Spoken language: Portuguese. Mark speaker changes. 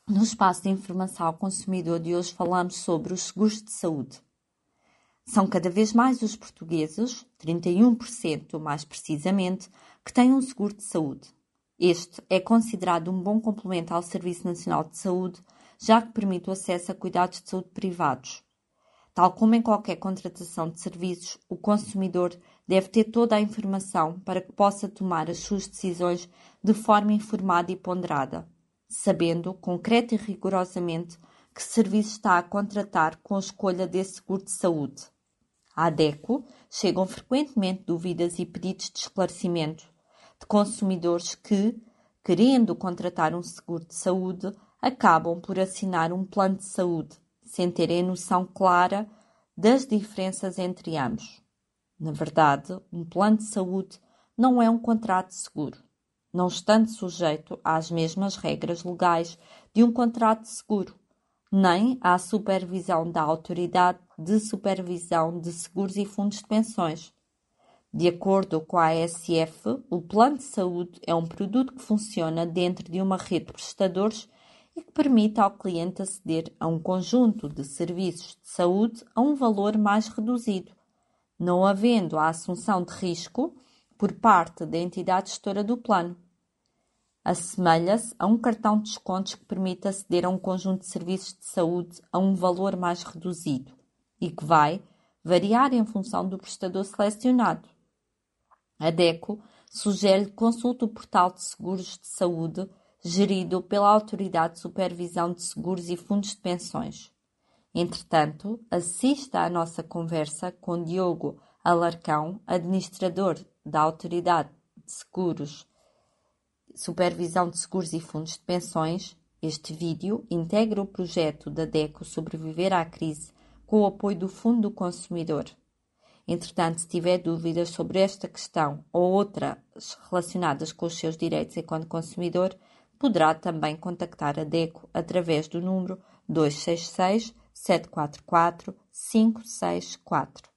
Speaker 1: No espaço de informação ao consumidor de hoje falamos sobre os seguros de saúde. São cada vez mais os portugueses, 31% mais precisamente, que têm um seguro de saúde. Este é considerado um bom complemento ao Serviço Nacional de Saúde, já que permite o acesso a cuidados de saúde privados. Tal como em qualquer contratação de serviços, o consumidor deve ter toda a informação para que possa tomar as suas decisões de forma informada e ponderada, sabendo, concreta e rigorosamente, que serviço está a contratar com a escolha desse seguro de saúde. À DECO chegam frequentemente dúvidas e pedidos de esclarecimento de consumidores que, querendo contratar um seguro de saúde, acabam por assinar um plano de saúde, sem terem noção clara das diferenças entre ambos. Na verdade, um plano de saúde não é um contrato de seguro, não estando sujeito às mesmas regras legais de um contrato de seguro, nem à supervisão da Autoridade de Supervisão de Seguros e Fundos de Pensões. De acordo com a ASF, o plano de saúde é um produto que funciona dentro de uma rede de prestadores e que permite ao cliente aceder a um conjunto de serviços de saúde a um valor mais reduzido, não havendo a assunção de risco por parte da entidade gestora do plano. Assemelha-se a um cartão de descontos que permite aceder a um conjunto de serviços de saúde a um valor mais reduzido e que vai variar em função do prestador selecionado. A DECO sugere que consulte o portal de seguros de saúde gerido pela Autoridade de Supervisão de Seguros e Fundos de Pensões. Entretanto, assista à nossa conversa com Diogo Alarcão, administrador da Autoridade de Seguros, Supervisão de Seguros e Fundos de Pensões. Este vídeo integra o projeto da DECO Sobreviver à Crise com o apoio do Fundo do Consumidor. Entretanto, se tiver dúvidas sobre esta questão ou outras relacionadas com os seus direitos enquanto consumidor, poderá também contactar a DECO através do número 266 744 564.